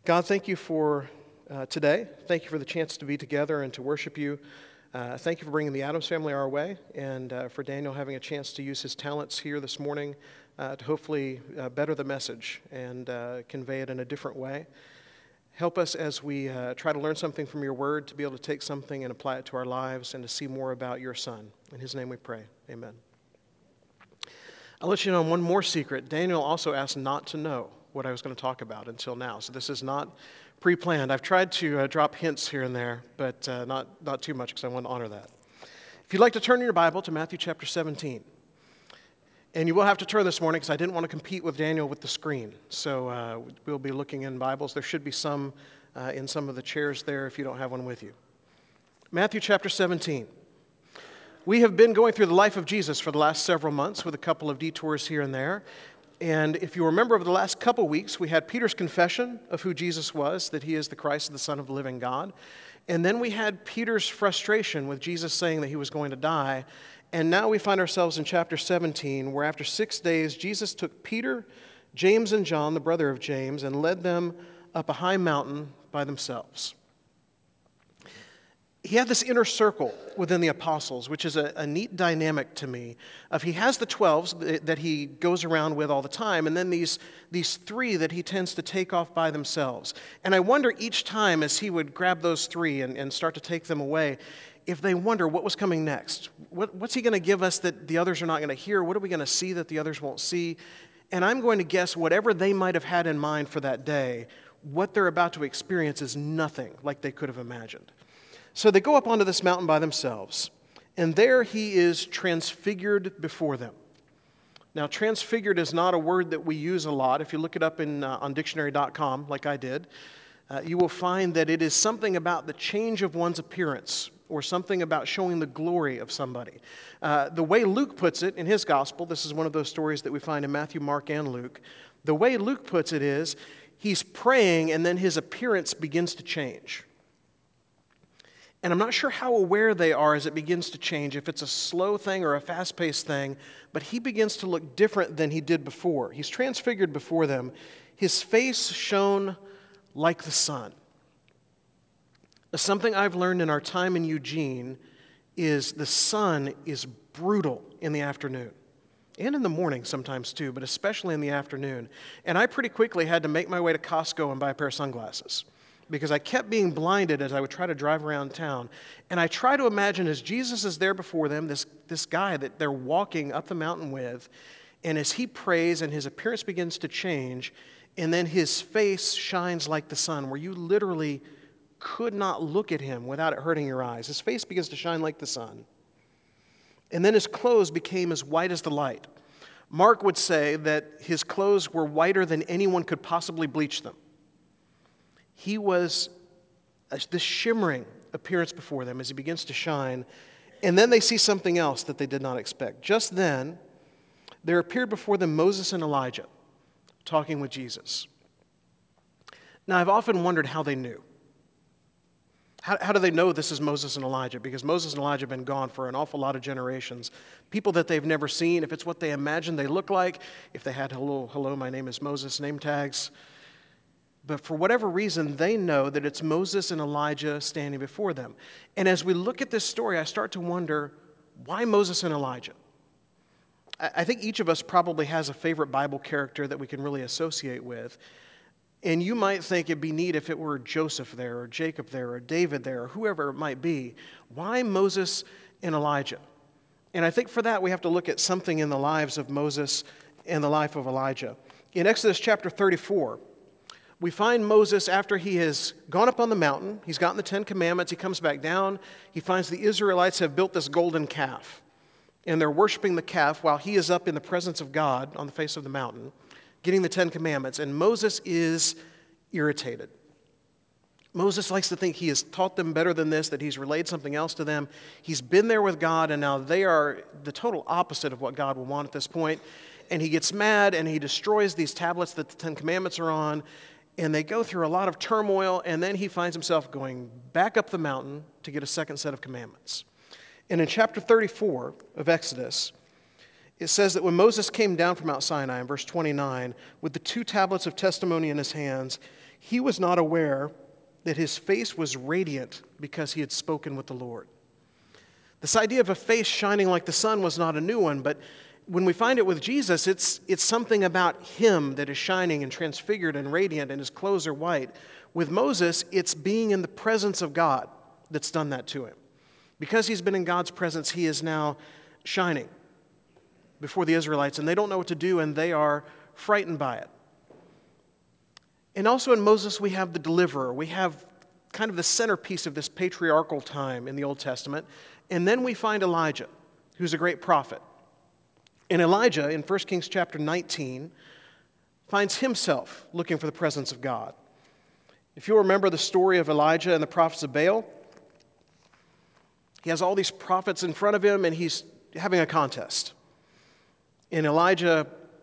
God, thank you for today. Thank you for the chance to be together and to worship you. Thank you for bringing the Adams family our way, and for Daniel having a chance to use his talents here this morning to hopefully better the message and convey it in a different way. Help us as we try to learn something from your word, to be able to take something and apply it to our lives and to see more about your Son. In his name we pray. Amen. I'll let you know one more secret. Daniel also asked not to know what I was going to talk about until now. So this is not pre-planned. I've tried to drop hints here and there, but not too much because I want to honor that. If you'd like to turn your Bible to Matthew chapter 17. And you will have to turn this morning because I didn't want to compete with Daniel with the screen. So we'll be looking in Bibles. There should be some in some of the chairs there if you don't have one with you. Matthew chapter 17. We have been going through the life of Jesus for the last several months with a couple of detours here and there. And if you remember, over the last couple weeks, we had Peter's confession of who Jesus was, that he is the Christ, the Son of the living God. And then we had Peter's frustration with Jesus saying that he was going to die. And now we find ourselves in chapter 17, where after 6 days, Jesus took Peter, James, and John, the brother of James, and led them up a high mountain by themselves. He had this inner circle within the apostles, which is a neat dynamic to me. He has the 12 that he goes around with all the time, and then these three that he tends to take off by themselves. And I wonder each time as he would grab those three and start to take them away, if they wonder what was coming next. What's he going to give us that the others are not going to hear? What are we going to see that the others won't see? And I'm going to guess whatever they might have had in mind for that day, what they're about to experience is nothing like they could have imagined. So they go up onto this mountain by themselves, and there he is transfigured before them. Now, transfigured is not a word that we use a lot. If you look it up on dictionary.com, like I did, you will find that it is something about the change of one's appearance or something about showing the glory of somebody. The way Luke puts it in his gospel, this is one of those stories that we find in Matthew, Mark, and Luke. The way Luke puts it is, he's praying and then his appearance begins to change. And I'm not sure how aware they are as it begins to change, if it's a slow thing or a fast-paced thing, but he begins to look different than he did before. He's transfigured before them. His face shone like the sun. Something I've learned in our time in Eugene is the sun is brutal in the afternoon. And in the morning sometimes too, but especially in the afternoon. And I pretty quickly had to make my way to Costco and buy a pair of sunglasses, because I kept being blinded as I would try to drive around town. And I try to imagine as Jesus is there before them, this guy that they're walking up the mountain with, and as he prays and his appearance begins to change, and then his face shines like the sun, where you literally could not look at him without it hurting your eyes. His face begins to shine like the sun. And then his clothes became as white as the light. Mark would say that his clothes were whiter than anyone could possibly bleach them. He was this shimmering appearance before them as he begins to shine. And then they see something else that they did not expect. Just then, there appeared before them Moses and Elijah talking with Jesus. Now, I've often wondered how they knew. How do they know this is Moses and Elijah? Because Moses and Elijah have been gone for an awful lot of generations. People that they've never seen, if it's what they imagine they look like, if they had hello, my name is Moses name tags. But for whatever reason, they know that it's Moses and Elijah standing before them. And as we look at this story, I start to wonder, why Moses and Elijah? I think each of us probably has a favorite Bible character that we can really associate with. And you might think it'd be neat if it were Joseph there, or Jacob there, or David there, or whoever it might be. Why Moses and Elijah? And I think for that, we have to look at something in the lives of Moses and the life of Elijah. In Exodus chapter 34, we find Moses after he has gone up on the mountain. He's gotten the 10 Commandments. He comes back down. He finds the Israelites have built this golden calf. And they're worshiping the calf while he is up in the presence of God on the face of the mountain, getting the 10 Commandments. And Moses is irritated. Moses likes to think he has taught them better than this, that he's relayed something else to them. He's been there with God, and now they are the total opposite of what God will want at this point. And he gets mad, and he destroys these tablets that the 10 Commandments are on. And they go through a lot of turmoil, and then he finds himself going back up the mountain to get a second set of commandments. And in chapter 34 of Exodus, it says that when Moses came down from Mount Sinai, in verse 29, with the 2 tablets of testimony in his hands, he was not aware that his face was radiant because he had spoken with the Lord. This idea of a face shining like the sun was not a new one, but when we find it with Jesus, it's something about him that is shining and transfigured and radiant, and his clothes are white. With Moses, it's being in the presence of God that's done that to him. Because he's been in God's presence, he is now shining before the Israelites, and they don't know what to do, and they are frightened by it. And also in Moses, we have the deliverer. We have kind of the centerpiece of this patriarchal time in the Old Testament. And then we find Elijah, who's a great prophet. And Elijah, in 1 Kings chapter 19, finds himself looking for the presence of God. If you'll remember the story of Elijah and the prophets of Baal, he has all these prophets in front of him, and he's having a contest. And Elijah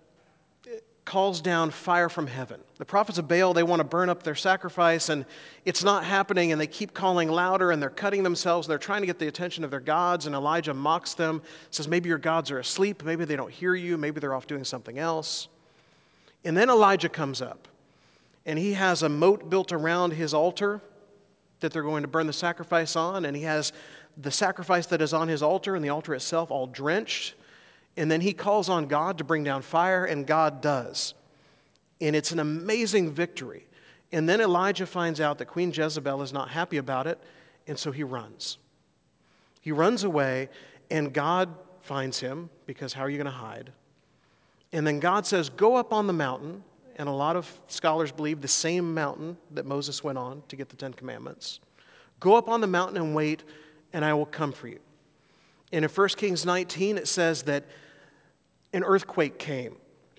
calls down fire from heaven. The prophets of Baal, they want to burn up their sacrifice, and it's not happening, and they keep calling louder, and they're cutting themselves. They're trying to get the attention of their gods, and Elijah mocks them, says, maybe your gods are asleep, maybe they don't hear you, maybe they're off doing something else. And then Elijah comes up, and he has a moat built around his altar that they're going to burn the sacrifice on, and he has the sacrifice that is on his altar and the altar itself all drenched. And then he calls on God to bring down fire, and God does. And it's an amazing victory. And then Elijah finds out that Queen Jezebel is not happy about it, and so he runs. He runs away, and God finds him, because how are you going to hide? And then God says, go up on the mountain, and a lot of scholars believe the same mountain that Moses went on to get the Ten Commandments. Go up on the mountain and wait, and I will come for you. And in 1 Kings 19, it says that an earthquake came,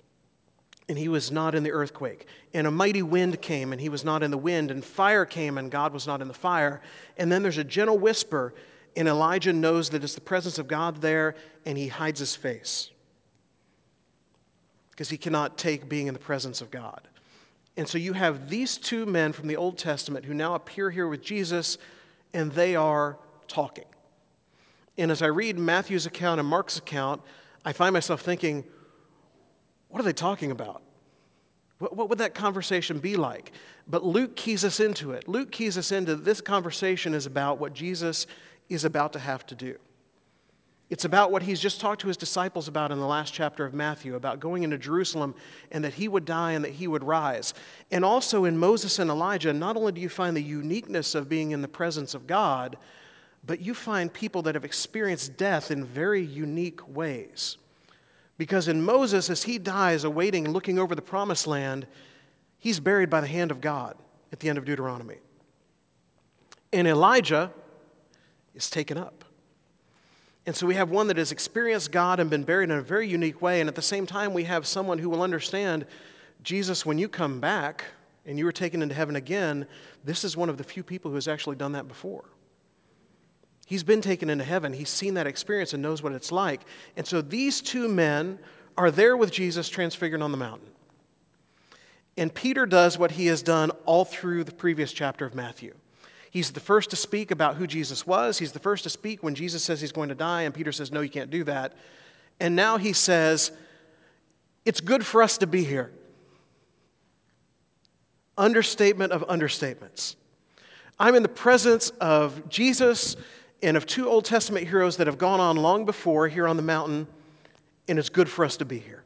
and he was not in the earthquake. And a mighty wind came, and he was not in the wind. And fire came, and God was not in the fire. And then there's a gentle whisper, and Elijah knows that it's the presence of God there, and he hides his face because he cannot take being in the presence of God. And so you have these two men from the Old Testament who now appear here with Jesus, and they are talking. And as I read Matthew's account and Mark's account, I find myself thinking, what are they talking about? What would that conversation be like? But Luke keys us into it. Luke keys us into this conversation is about what Jesus is about to have to do. It's about what he's just talked to his disciples about in the last chapter of Matthew, about going into Jerusalem and that he would die and that he would rise. And also in Moses and Elijah, not only do you find the uniqueness of being in the presence of God, but you find people that have experienced death in very unique ways. Because in Moses, as he dies, awaiting, looking over the promised land, he's buried by the hand of God at the end of Deuteronomy. And Elijah is taken up. And so we have one that has experienced God and been buried in a very unique way, and at the same time we have someone who will understand, Jesus, when you come back and you are taken into heaven again, this is one of the few people who has actually done that before. He's been taken into heaven. He's seen that experience and knows what it's like. And so these two men are there with Jesus transfigured on the mountain. And Peter does what he has done all through the previous chapter of Matthew. He's the first to speak about who Jesus was. He's the first to speak when Jesus says he's going to die, and Peter says, no, you can't do that. And now he says, it's good for us to be here. Understatement of understatements. I'm in the presence of Jesus and of two Old Testament heroes that have gone on long before here on the mountain, and it's good for us to be here.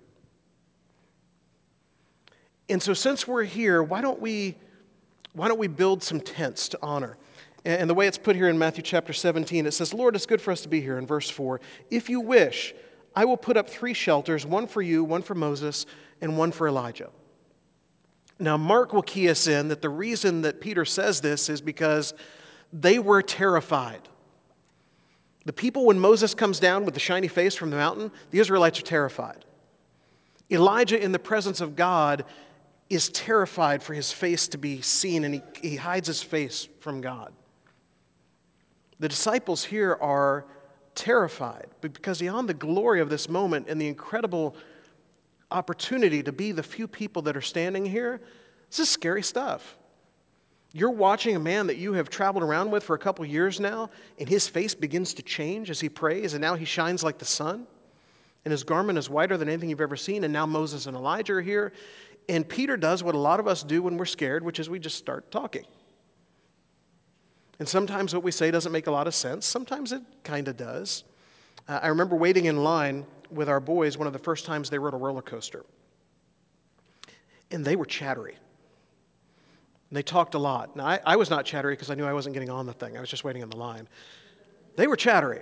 And so since we're here, why don't we build some tents to honor? And the way it's put here in Matthew chapter 17, it says, Lord, it's good for us to be here in verse 4. If you wish, I will put up 3 shelters, one for you, one for Moses, and one for Elijah. Now, Mark will key us in that the reason that Peter says this is because they were terrified. The people, when Moses comes down with the shiny face from the mountain, the Israelites are terrified. Elijah, in the presence of God, is terrified for his face to be seen, and he hides his face from God. The disciples here are terrified because beyond the glory of this moment and the incredible opportunity to be the few people that are standing here, this is scary stuff. You're watching a man that you have traveled around with for a couple years now, and his face begins to change as he prays, and now he shines like the sun, and his garment is whiter than anything you've ever seen, and now Moses and Elijah are here. And Peter does what a lot of us do when we're scared, which is we just start talking. And sometimes what we say doesn't make a lot of sense. Sometimes it kind of does. I remember waiting in line with our boys one of the first times they rode a roller coaster. And they were chattery. And they talked a lot. Now, I was not chattery because I knew I wasn't getting on the thing. I was just waiting in the line. They were chattery.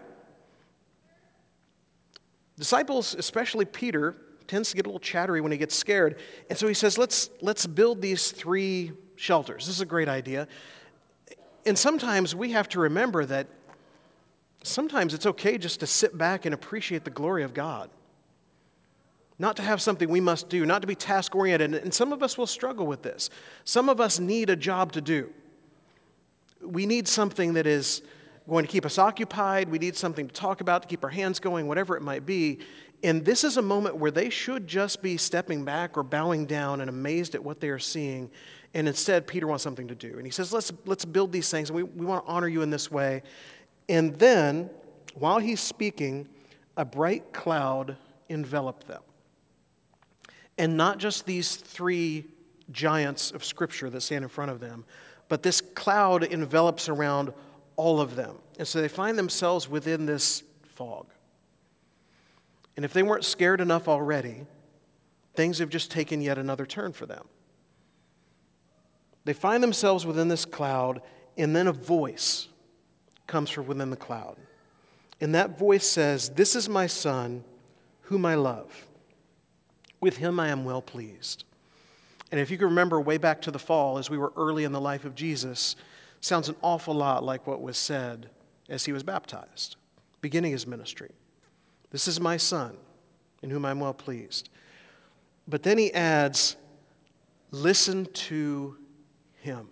Disciples, especially Peter, tends to get a little chattery when he gets scared. And so he says, let's build these 3 shelters. This is a great idea. And sometimes we have to remember that sometimes it's okay just to sit back and appreciate the glory of God. Not to have something we must do, not to be task-oriented. And some of us will struggle with this. Some of us need a job to do. We need something that is going to keep us occupied. We need something to talk about, to keep our hands going, whatever it might be. And this is a moment where they should just be stepping back or bowing down and amazed at what they are seeing. And instead, Peter wants something to do. And he says, let's build these things, and we want to honor you in this way. And then, while he's speaking, a bright cloud enveloped them. And not just these 3 giants of Scripture that stand in front of them, but this cloud envelops around all of them. And so they find themselves within this fog. And if they weren't scared enough already, things have just taken yet another turn for them. They find themselves within this cloud, and then a voice comes from within the cloud. And that voice says, "This is my Son, whom I love. With him I am well pleased." And if you can remember way back to the fall, as we were early in the life of Jesus, sounds an awful lot like what was said as he was baptized, beginning his ministry. "This is my Son, in whom I'm well pleased." But then he adds, "Listen to him."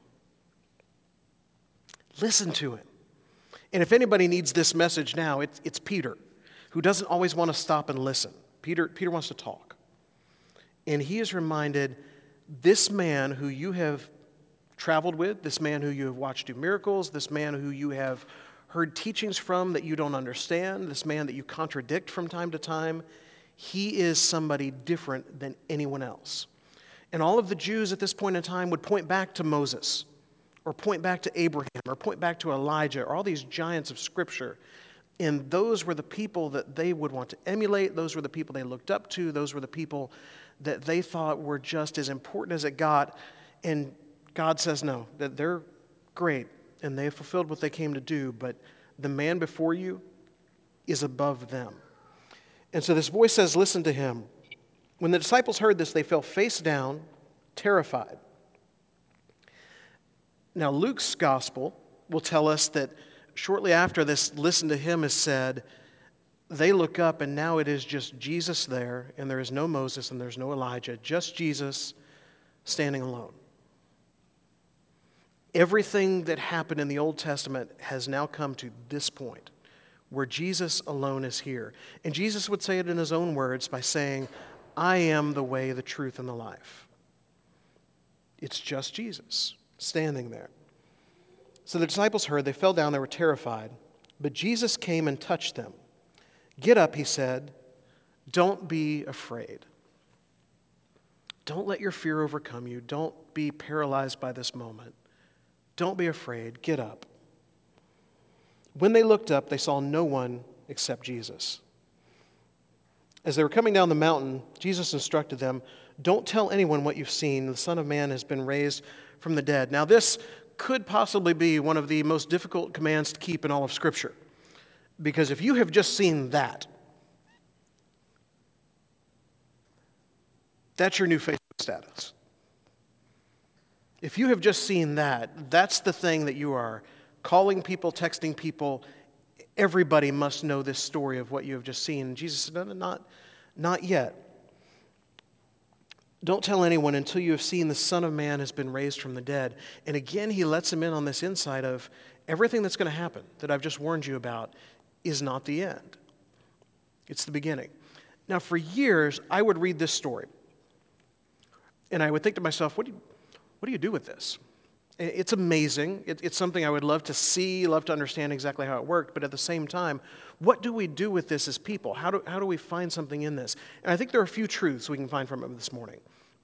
Listen to him. And if anybody needs this message now, it's Peter, who doesn't always want to stop and listen. Peter wants to talk. And he is reminded, this man who you have traveled with, this man who you have watched do miracles, this man who you have heard teachings from that you don't understand, this man that you contradict from time to time, he is somebody different than anyone else. And all of the Jews at this point in time would point back to Moses, or point back to Abraham, or point back to Elijah, or all these giants of Scripture. And those were the people that they would want to emulate. Those were the people they looked up to. Those were the people that they thought were just as important as it got. And God says no, that they're great, and they have fulfilled what they came to do, but the man before you is above them. And so this voice says, "Listen to him." When the disciples heard this, they fell face down, terrified. Now, Luke's gospel will tell us that shortly after this, "listen to him" is said, they look up, and now it is just Jesus there, and there is no Moses and there's no Elijah, just Jesus standing alone. Everything that happened in the Old Testament has now come to this point, where Jesus alone is here. And Jesus would say it in his own words by saying, "I am the way, the truth, and the life." It's just Jesus standing there. So the disciples heard, they fell down, they were terrified. But Jesus came and touched them. "Get up," he said. "Don't be afraid." Don't let your fear overcome you. Don't be paralyzed by this moment. Don't be afraid. Get up. When they looked up, they saw no one except Jesus. As they were coming down the mountain, Jesus instructed them, "Don't tell anyone what you've seen. The Son of Man has been raised from the dead." Now, this could possibly be one of the most difficult commands to keep in all of Scripture. Because if you have just seen that, that's your new Facebook status. If you have just seen that, that's the thing that you are calling people, texting people. Everybody must know this story of what you have just seen. And Jesus said, no, not yet. Don't tell anyone until you have seen the Son of Man has been raised from the dead. And again, he lets them in on this insight of everything that's going to happen that I've just warned you about is not the end. It's the beginning. Now, for years, I would read this story, and I would think to myself, what do you do with this? It's amazing. It's something I would love to see, love to understand exactly how it worked, but at the same time, what do we do with this as people? How do we find something in this? And I think there are a few truths we can find from it this morning.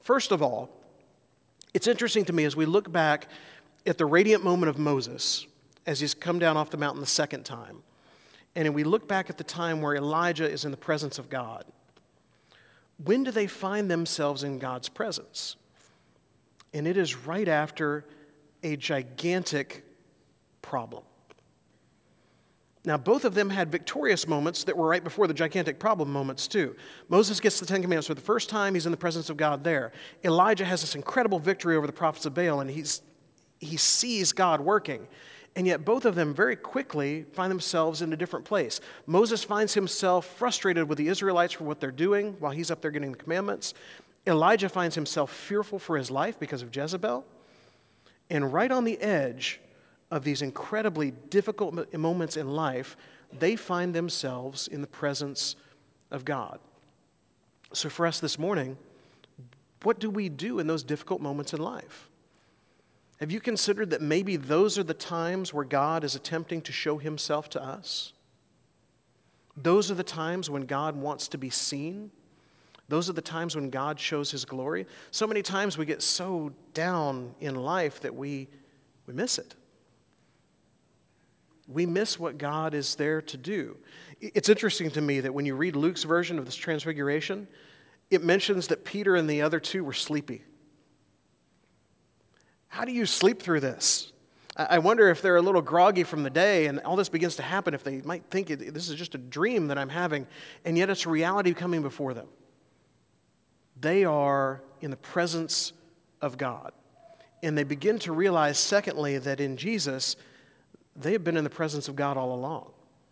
First of all, it's interesting to me as we look back at the radiant moment of Moses as he's come down off the mountain the second time, and we look back at the time where Elijah is in the presence of God. When do they find themselves in God's presence? And it is right after a gigantic problem. Now, both of them had victorious moments that were right before the gigantic problem moments, too. Moses gets the Ten Commandments for the first time. He's in the presence of God there. Elijah has this incredible victory over the prophets of Baal, and he sees God working. And yet both of them very quickly find themselves in a different place. Moses finds himself frustrated with the Israelites for what they're doing while he's up there getting the commandments. Elijah finds himself fearful for his life because of Jezebel. And right on the edge of these incredibly difficult moments in life, they find themselves in the presence of God. So for us this morning, what do we do in those difficult moments in life? Have you considered that maybe those are the times where God is attempting to show himself to us? Those are the times when God wants to be seen. Those are the times when God shows his glory. So many times we get so down in life that we miss it. We miss what God is there to do. It's interesting to me that when you read Luke's version of this transfiguration, it mentions that Peter and the other two were sleepy. How do you sleep through this? I wonder if they're a little groggy from the day and all this begins to happen, if they might think this is just a dream that I'm having, and yet it's a reality coming before them. They are in the presence of God. And they begin to realize, secondly, that in Jesus, they have been in the presence of God all along.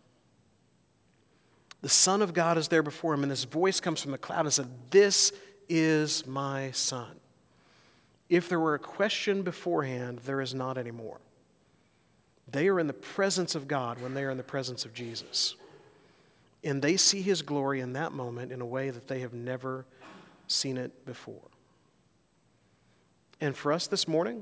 The Son of God is there before him, and this voice comes from the cloud and said, "This is my Son." If there were a question beforehand, there is not anymore. They are in the presence of God when they are in the presence of Jesus. And they see his glory in that moment in a way that they have never seen it before. And for us this morning,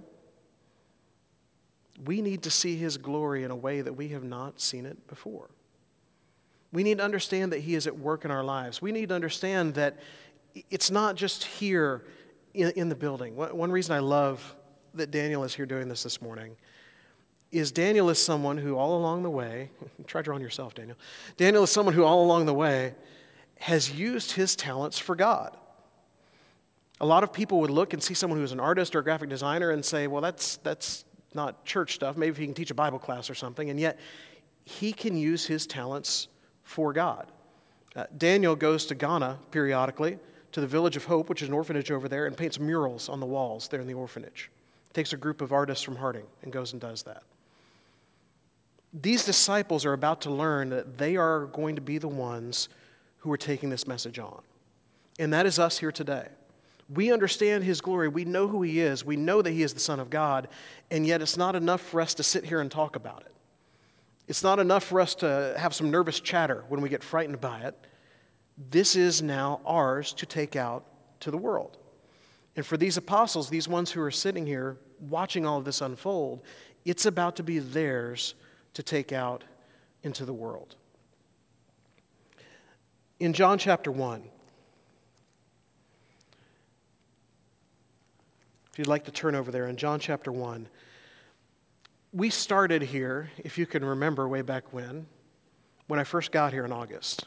we need to see his glory in a way that we have not seen it before. We need to understand that he is at work in our lives. We need to understand that it's not just here in the building. One reason I love that Daniel is here doing this morning is Daniel is someone who all along the way, try drawing yourself, Daniel. Daniel is someone who all along the way has used his talents for God. A lot of people would look and see someone who's an artist or a graphic designer and say, well, that's not church stuff. Maybe he can teach a Bible class or something. And yet, he can use his talents for God. Daniel goes to Ghana periodically, to the Village of Hope, which is an orphanage over there, and paints murals on the walls there in the orphanage. Takes a group of artists from Harding and goes and does that. These disciples are about to learn that they are going to be the ones who are taking this message on. And that is us here today. We understand his glory. We know who he is. We know that he is the Son of God. And yet it's not enough for us to sit here and talk about it. It's not enough for us to have some nervous chatter when we get frightened by it. This is now ours to take out to the world. And for these apostles, these ones who are sitting here watching all of this unfold, it's about to be theirs to take out into the world. In John chapter 1, if you'd like to turn over there, in John chapter 1, we started here, if you can remember way back when I first got here in August,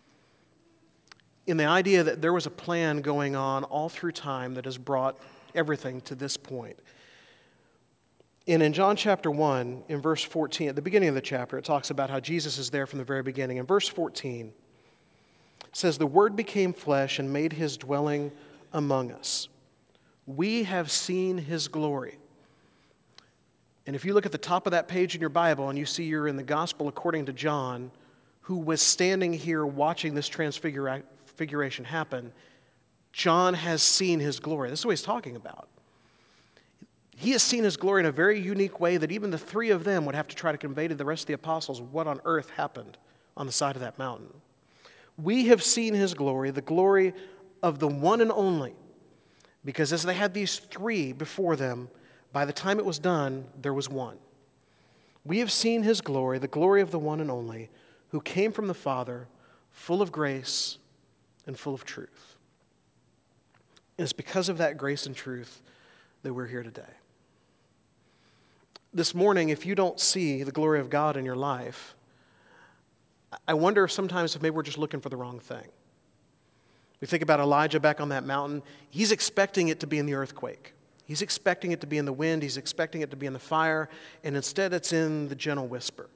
in the idea that there was a plan going on all through time that has brought everything to this point. And in John chapter 1, in verse 14, at the beginning of the chapter, it talks about how Jesus is there from the very beginning. In verse 14, it says, "The Word became flesh and made his dwelling among us. We have seen his glory." And if you look at the top of that page in your Bible and you see you're in the Gospel according to John, who was standing here watching this transfiguration happen, John has seen his glory. This is what he's talking about. He has seen his glory in a very unique way that even the three of them would have to try to convey to the rest of the apostles what on earth happened on the side of that mountain. We have seen his glory, the glory of the one and only. Because as they had these three before them, by the time it was done, there was one. We have seen his glory, the glory of the one and only, who came from the Father, full of grace and full of truth. And it's because of that grace and truth that we're here today. This morning, if you don't see the glory of God in your life, I wonder if sometimes maybe we're just looking for the wrong thing. We think about Elijah back on that mountain. He's expecting it to be in the earthquake. He's expecting it to be in the wind. He's expecting it to be in the fire. And instead, it's in the gentle whisper.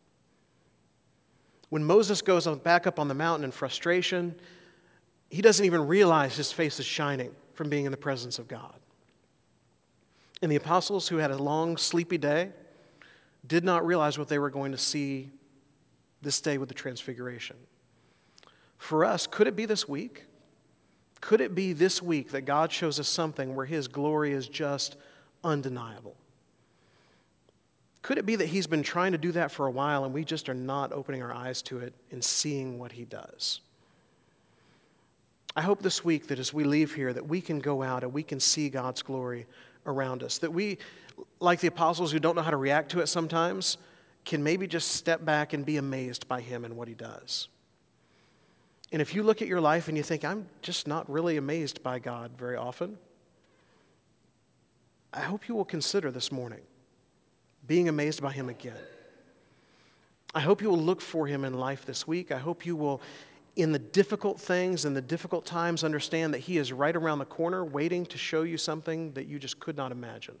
When Moses goes back up on the mountain in frustration, he doesn't even realize his face is shining from being in the presence of God. And the apostles, who had a long, sleepy day, did not realize what they were going to see this day with the transfiguration. For us, could it be this week? Could it be this week that God shows us something where His glory is just undeniable? Could it be that He's been trying to do that for a while and we just are not opening our eyes to it and seeing what He does? I hope this week that as we leave here that we can go out and we can see God's glory around us. That we, like the apostles who don't know how to react to it sometimes, can maybe just step back and be amazed by Him and what He does. And if you look at your life and you think, I'm just not really amazed by God very often, I hope you will consider this morning being amazed by Him again. I hope you will look for Him in life this week. I hope you will, in the difficult things and the difficult times, understand that He is right around the corner waiting to show you something that you just could not imagine.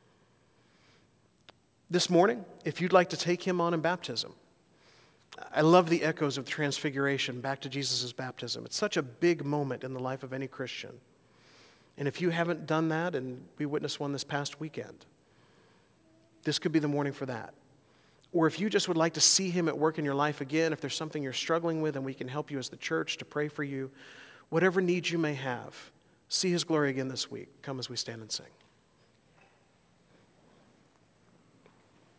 This morning, if you'd like to take Him on in baptism, I love the echoes of Transfiguration back to Jesus' baptism. It's such a big moment in the life of any Christian. And if you haven't done that, and we witnessed one this past weekend, this could be the morning for that. Or if you just would like to see Him at work in your life again, if there's something you're struggling with and we can help you as the church to pray for you, whatever needs you may have, see His glory again this week. Come as we stand and sing.